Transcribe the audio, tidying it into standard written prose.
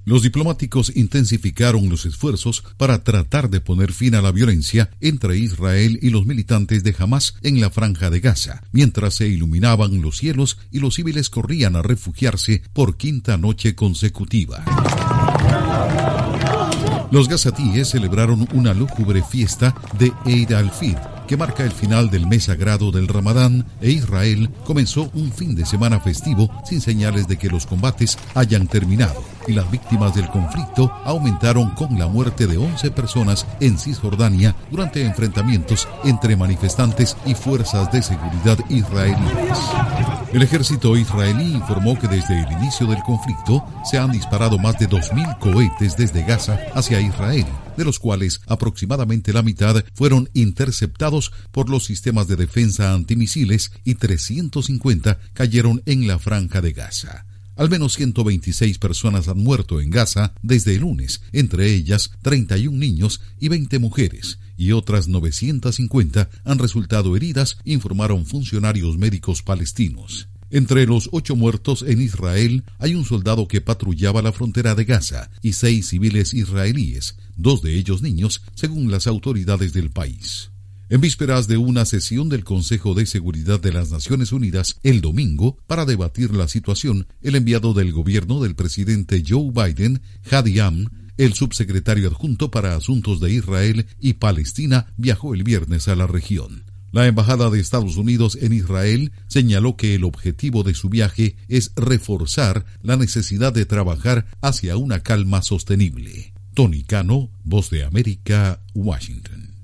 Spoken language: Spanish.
Los diplomáticos intensificaron los esfuerzos para tratar de poner fin a la violencia entre Israel y los militantes de Hamás en la Franja de Gaza, mientras se iluminaban los cielos y los civiles corrían a refugiarse por quinta noche consecutiva. Los gazatíes celebraron una lúgubre fiesta de Eid al-Fitr, que marca el final del mes sagrado del Ramadán, e Israel comenzó un fin de semana festivo sin señales de que los combates hayan terminado, y las víctimas del conflicto aumentaron con la muerte de 11 personas en Cisjordania durante enfrentamientos entre manifestantes y fuerzas de seguridad israelíes. El ejército israelí informó que desde el inicio del conflicto se han disparado más de 2.000 cohetes desde Gaza hacia Israel, de los cuales aproximadamente la mitad fueron interceptados por los sistemas de defensa antimisiles y 350 cayeron en la Franja de Gaza. Al menos 126 personas han muerto en Gaza desde el lunes, entre ellas 31 niños y 20 mujeres, y otras 950 han resultado heridas, informaron funcionarios médicos palestinos. Entre los 8 muertos en Israel hay un soldado que patrullaba la frontera de Gaza y 6 civiles israelíes, 2 de ellos niños, según las autoridades del país. En vísperas de una sesión del Consejo de Seguridad de las Naciones Unidas el domingo para debatir la situación, el enviado del gobierno del presidente Joe Biden, Hadi Amn, el subsecretario adjunto para Asuntos de Israel y Palestina, viajó el viernes a la región. La Embajada de Estados Unidos en Israel señaló que el objetivo de su viaje es reforzar la necesidad de trabajar hacia una calma sostenible. Tony Cano, Voz de América, Washington.